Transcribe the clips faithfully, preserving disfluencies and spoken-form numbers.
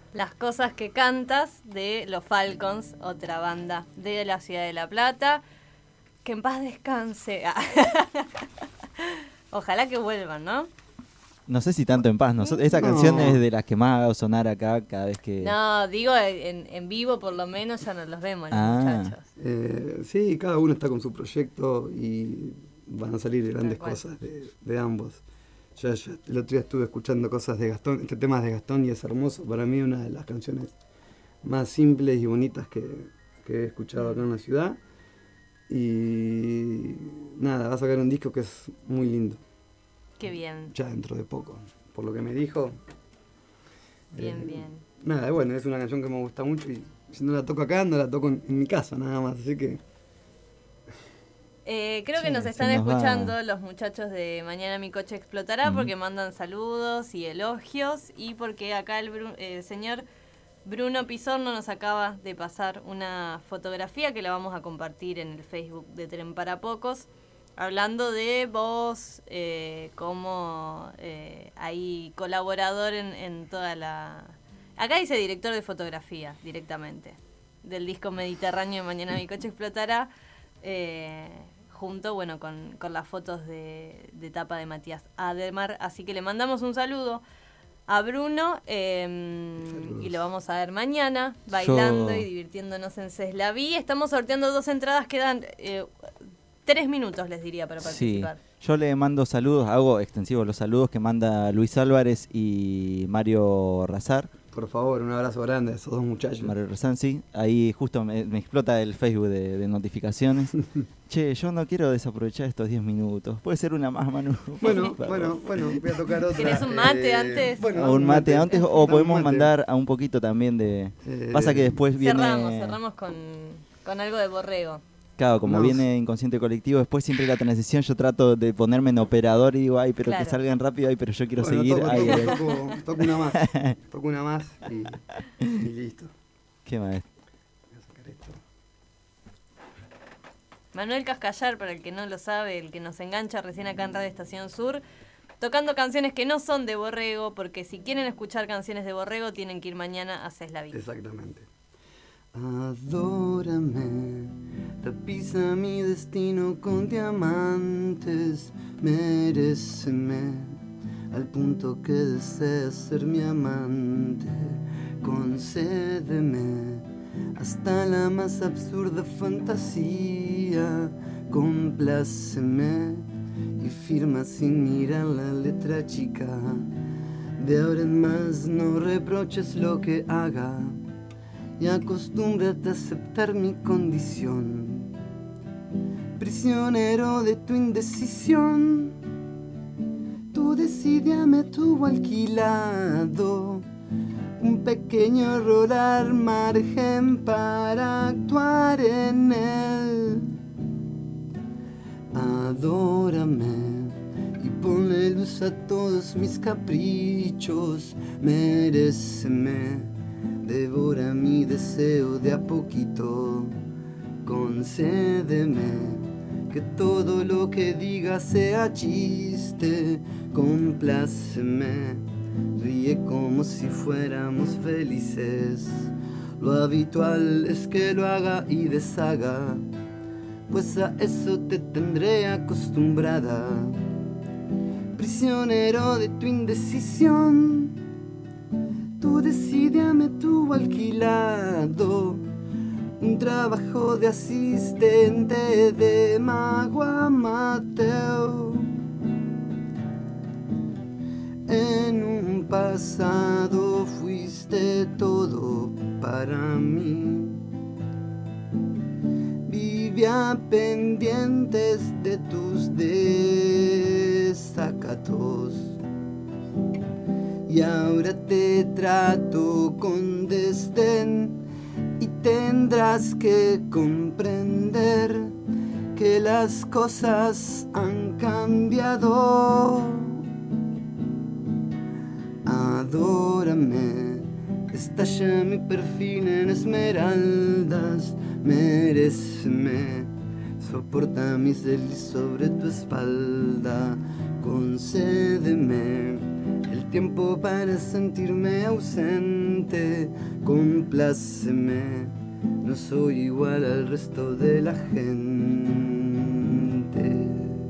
Las cosas que cantas de los Falcons, otra banda de la ciudad de La Plata. Que en paz descanse. Ojalá que vuelvan, ¿no? No sé si tanto en paz. No, esa no. canción es de las que más hago sonar acá cada vez que... No, digo, en, en vivo por lo menos ya no los vemos los Ah. muchachos. Eh, sí, cada uno está con su proyecto y van a salir grandes Tal cual. cosas de, de ambos. Ya, ya, el otro día estuve escuchando cosas de Gastón, este tema es de Gastón y es hermoso. Para mí una de las canciones más simples y bonitas que, que he escuchado acá en la ciudad. Y nada, va a sacar un disco que es muy lindo. Qué bien, Ya dentro de poco, por lo que me dijo. bien, Eh, bien. Nada, bueno, es una canción que me gusta mucho y si no la toco acá, no la toco en, en mi casa nada más, así que... Eh, creo que Sí, nos se están nos va. escuchando los muchachos de Mañana mi coche explotará, Ujú. porque mandan saludos y elogios y porque acá el, Bru- el señor Bruno Pizorno nos acaba de pasar una fotografía que la vamos a compartir en el Facebook de Tren para Pocos, hablando de vos eh, como eh, ahí colaborador en, en toda la... Acá dice director de fotografía directamente, del disco Mediterráneo de Mañana mi coche explotará. Eh, junto, bueno, con, con las fotos de, de tapa de Matías Ademar. Así que le mandamos un saludo a Bruno eh, y lo vamos a ver mañana bailando Yo- y divirtiéndonos en Ceslaví. Estamos sorteando dos entradas, quedan eh, tres minutos, les diría, para Sí, participar. yo le mando saludos, hago extensivos los saludos que manda Luis Álvarez y Mario Razar. Por favor, un abrazo grande a esos dos muchachos. Mario Razar, sí. Ahí justo me, me explota el Facebook de, de notificaciones. Che, yo no quiero desaprovechar estos diez minutos. Puede ser una más, Manu. Bueno, Perdón. bueno, bueno, voy a tocar otra. ¿Querés un mate antes? Bueno, A un mate antes o Dame podemos un mate. mandar a un poquito también de... Eh, Pasa que después viene... Cerramos, cerramos con, con algo de Borrego. Claro, como No, viene inconsciente colectivo, después siempre la transición yo trato de ponerme en operador y digo, ay, pero Claro. que salgan rápido, ay, pero yo quiero bueno, seguir. toco, Ay, toco, ay. toco, toco una más. Toco una más y, y listo. Qué maestro. Voy a sacar esto. Manuel Cascallar, para el que no lo sabe, el que nos engancha recién acá en Radio Estación Sur, tocando canciones que no son de Borrego, porque si quieren escuchar canciones de Borrego tienen que ir mañana a Ceslaví. Exactamente. Adórame, tapiza mi destino con diamantes, meréceme al punto que deseas ser mi amante, concédeme hasta la más absurda fantasía, compláceme y firma sin mirar la letra chica, de ahora en más no reproches lo que haga y acostúmbrate a aceptar mi condición, prisionero de tu indecisión. Tu desidia me tuvo alquilado un pequeño error al margen para actuar en él. Adórame y ponle luz a todos mis caprichos, meréceme, devora mi deseo de a poquito, concédeme que todo lo que diga sea chiste, compláceme, ríe como si fuéramos felices, lo habitual es que lo haga y deshaga, pues a eso te tendré acostumbrada, prisionero de tu indecisión. Tu desidia me tuvo alquilado un trabajo de asistente de mago amateur. En un pasado fuiste todo para mí. Vivía pendientes de tus desacatos. Y ahora te trato con desdén y tendrás que comprender que las cosas han cambiado. Adórame, estalla mi perfil en esmeraldas, meréceme, soporta mis delicios sobre tu espalda, concédeme el tiempo para sentirme ausente. Compláceme, no soy igual al resto de la gente.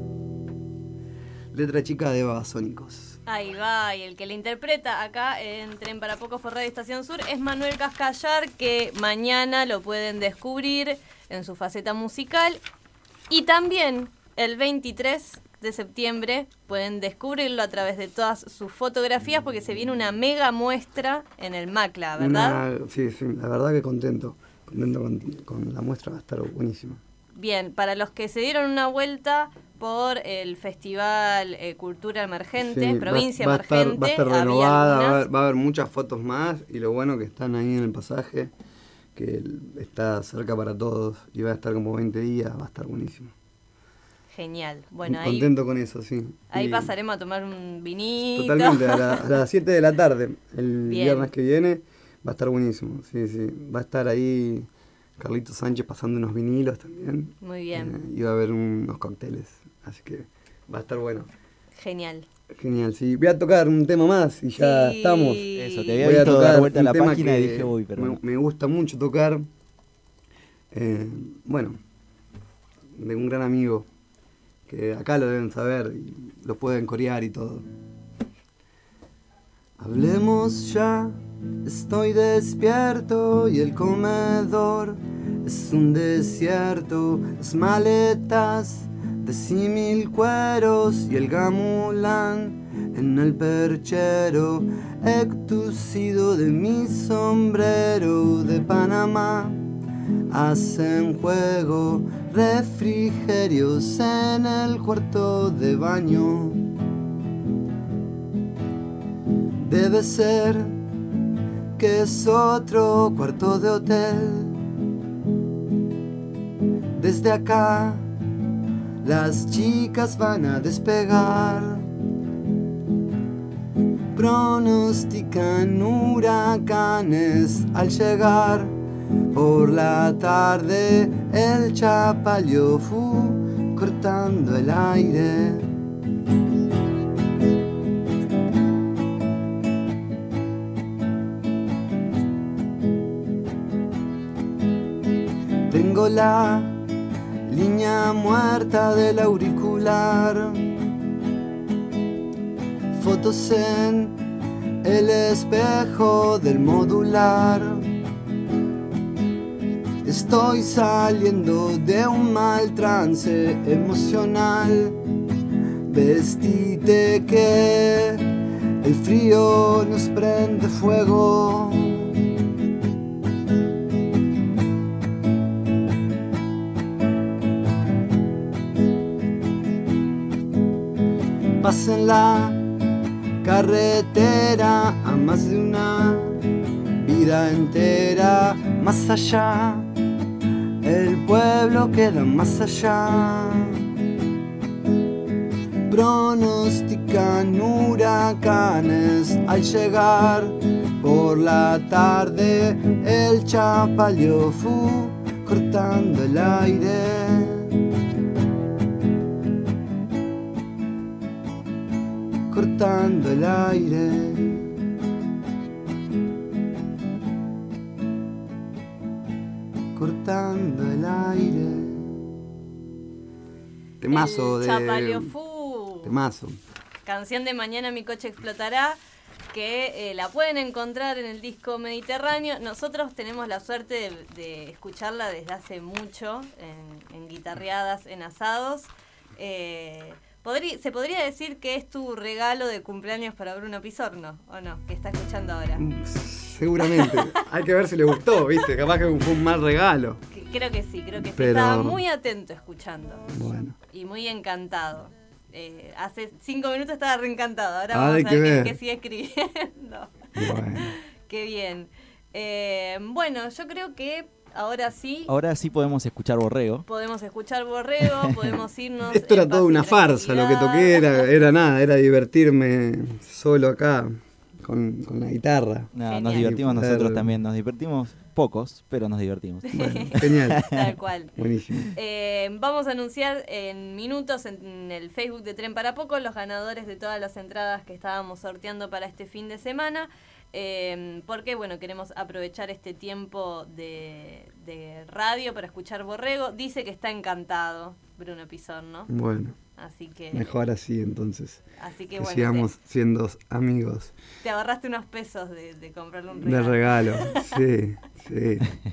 Letra chica de Babasónicos. Ahí va, y el que le interpreta acá en Tren para Pocos por Radio Estación Sur es Manuel Cascallar, que mañana lo pueden descubrir en su faceta musical. Y también el veintitrés de septiembre pueden descubrirlo a través de todas sus fotografías, porque se viene una mega muestra en el MACLA, ¿verdad? Una, sí, sí, la verdad que contento. Contento con, con la muestra, va a estar buenísimo. Bien, para los que se dieron una vuelta por el Festival eh, Cultura Emergente, Sí, Provincia va, va Emergente, va a estar había renovada, va a, algunas. haber, va a haber muchas fotos más y lo bueno que están ahí en el pasaje, que está cerca para todos y va a estar como veinte días, va a estar buenísimo. Genial. Bueno, ahí, Contento con eso, sí. ahí Y pasaremos a tomar un vinito. totalmente, a, la- a las siete de la tarde, el Bien. viernes que viene, va a estar buenísimo, sí, sí. Va a estar ahí Carlito Sánchez pasando unos vinilos también. Muy bien. Eh, y va a haber unos cócteles, así que va a estar bueno. Genial. Genial, sí. Voy a tocar un tema más y ya Sí. estamos. Eso, te había Voy a visto tocar dar vuelta a un la tema página y que dije, uy, pero me, no. me gusta mucho tocar. Eh, bueno, de un gran amigo que acá lo deben saber y lo pueden corear y todo. Hablemos ya, estoy despierto y el comedor es un desierto. Las maletas de símil cueros y el gamulán en el perchero, extusido de mi sombrero de Panamá. Hacen juego refrigerios en el cuarto de baño. Debe ser que es otro cuarto de hotel. Desde acá las chicas van a despegar. Pronostican huracanes al llegar. Por la tarde el chapalio fu cortando el aire. Tengo la línea muerta del auricular. Fotos en el espejo del modular. Estoy saliendo de un mal trance emocional. Vestite que el frío nos prende fuego. Pasen la carretera a más de una vida entera. Más allá, el pueblo queda más allá. Pronostican huracanes al llegar. Por la tarde el chapalio fu cortando el aire. Cortando el aire. Cortando el aire. Temazo El de. Chapalio Fu. Temazo. Canción de Mañana mi coche explotará, que eh, la pueden encontrar en el disco Mediterráneo. Nosotros tenemos la suerte de, de escucharla desde hace mucho, en, en guitarreadas, en asados. Eh, podrí, ¿Se podría decir que es tu regalo de cumpleaños para Bruno Pisorno, o no? Que está escuchando ahora. Seguramente. Hay que ver si le gustó, ¿viste? Capaz que fue un mal regalo. Que- Creo que sí, creo que sí. Pero- Estaba muy atento escuchando Bueno. y muy encantado. Eh, hace cinco minutos estaba reencantado. Ahora Ah, vamos hay a que ver ver. qué, qué sigue escribiendo. Bueno. Qué bien. Eh, bueno, yo creo que ahora sí Ahora sí podemos escuchar Borrego. podemos escuchar Borrego, podemos irnos. Esto era en toda paz y una farsa, lo que tranquilidad. toqué era, era nada, era divertirme solo acá con, con la guitarra. No, Genial. nos divertimos Y poder- nosotros también, nos divertimos pocos, pero nos divertimos. Bueno, genial. Tal cual. Buenísimo. Eh, vamos a anunciar en minutos en el Facebook de Tren para Poco los ganadores de todas las entradas que estábamos sorteando para este fin de semana. Eh, porque, bueno, queremos aprovechar este tiempo de, de radio para escuchar Borrego. Dice que está encantado Bruno Pisón, ¿no? Bueno, Así que, mejor así entonces. así que, Que bueno, sigamos siendo amigos te, te ahorraste unos pesos de, de comprarle un de regalo. regalo. Sí, sí.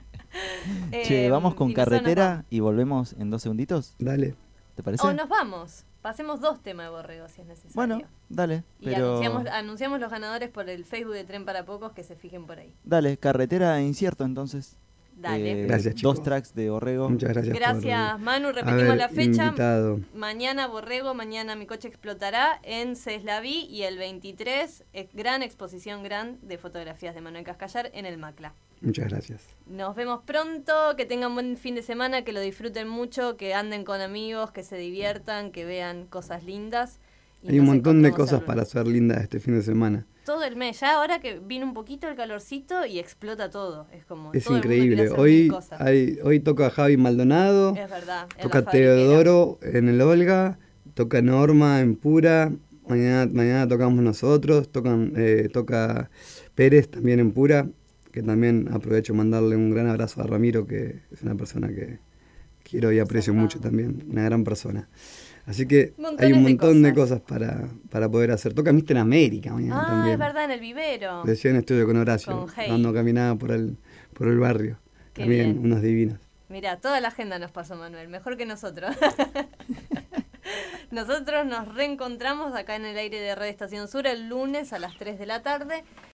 Che, Eh, vamos con y nosotros nos carretera y volvemos en dos segunditos, Dale. ¿te parece? O nos vamos. Pasemos dos temas de Borrego si es necesario. Bueno, dale, Y pero anunciamos, anunciamos los ganadores por el Facebook de Tren para Pocos, que se fijen por ahí. dale, carretera e incierto entonces. Dale. Eh, Gracias, chicos. Dos tracks de Borrego. Muchas gracias, Gracias, por Manu. haber Repetimos la fecha. invitado. Mañana Borrego, mañana Mi Coche Explotará en Ceslaví y el veintitrés, eh, gran exposición gran de fotografías de Manuel Cascallar en el Macla. Muchas gracias. Nos vemos pronto, que tengan buen fin de semana, que lo disfruten mucho, que anden con amigos, que se diviertan, que vean cosas lindas. Y Hay un nos montón de encontramos cosas el para lunes. hacer lindas este fin de semana. Todo el mes, ya ahora que viene un poquito el calorcito y explota todo. Es como Es todo el mundo increíble. quiere hacer Hoy, mil cosas. hay, hoy toca Javi Maldonado, Es verdad. en toca la fabriquera. Teodoro en el Olga, toca Norma en Pura, mañana, mañana tocamos nosotros, tocan, eh, toca Pérez también en Pura, que también aprovecho mandarle un gran abrazo a Ramiro, que es una persona que quiero y aprecio Zarpado. mucho también, una gran persona. Así que Montones hay un de montón de cosas. cosas, para, para poder hacer. Toca Mister América mañana Ah, también. es verdad, en el vivero. Decía en estudio con Horacio, Con Hey. cuando caminaba por el, por el barrio. Qué También bien. unos divinos. Mira, toda la agenda nos pasó Manuel, mejor que nosotros. Nosotros nos reencontramos acá en el aire de Radio Estación Sur el lunes a las tres de la tarde